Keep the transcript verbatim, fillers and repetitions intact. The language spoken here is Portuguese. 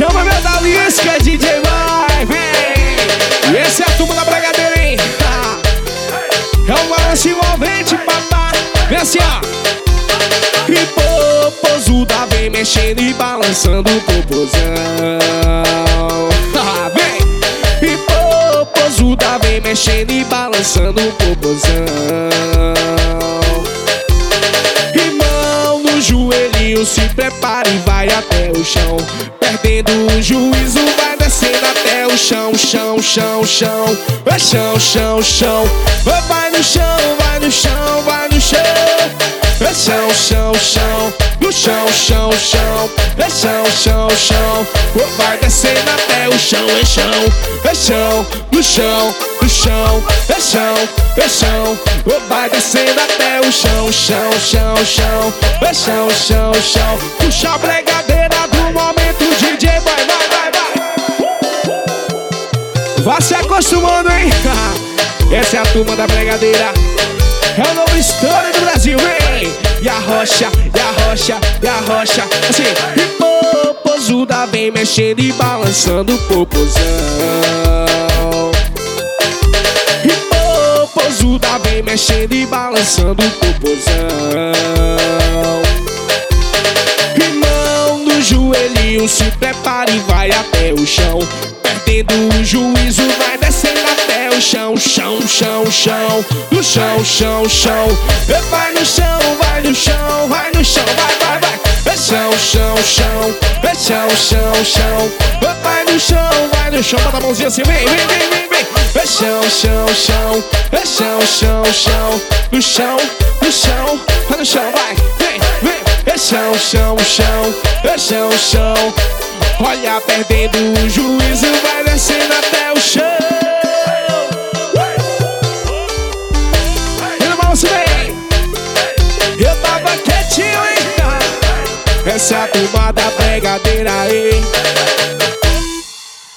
Chama meu da Lisca, D J vai, vem. E essa é a turma da Bragadeira, hein? É um balanço envolvente, papá. Vem assim, ó. E popozuda vem mexendo e balançando o popozão. Vem. E popozuda vem mexendo e balançando o popozão. Joelhinho, se prepara e vai até o chão. Perdendo o juízo, vai descendo até o chão. Chão, chão, chão, vai chão, chão, chão. Vai no chão, vai no chão, vai no chão. É chão, chão, chão, no chão, chão, chão. É chão, chão, chão. Vai descendo até o chão, é chão. É chão, no chão, no chão. É chão, é chão. Vai descendo até o chão, chão, chão, chão. É chão, chão, chão. Puxa a bregadeira do momento, D J vai, vai, vai, vai. Vá se acostumando, hein? Essa é a turma da bregadeira. É a nova história do Brasil, vem! E a rocha, e a rocha, e a rocha. Assim, e popozuda vem mexendo e balançando o popozão. E popozuda vem mexendo e balançando o popozão. Irmão do joelhinho, se prepara e vai até o chão. Perdendo o juízo, vai descendo até o chão. Chão, chão, chão, no chão, chão, chão. Vai no chão, vai no chão, vai no chão, vai, vai, vai. É chão, chão, chão, é chão, chão, chão. Vai no chão, vai no chão. Bota a mãozinha assim, vem, vem, vem, vem, vem. É chão, chão, chão, é chão, chão, chão. No chão, no chão, vai no chão, vai, vem, vem. É chão, chão, chão, é chão, chão. Olha, perdendo o juízo, vai descendo até o chão. E no balanço vem. Eu tava quietinho, hein? Essa é a turma da bregadeira, hein?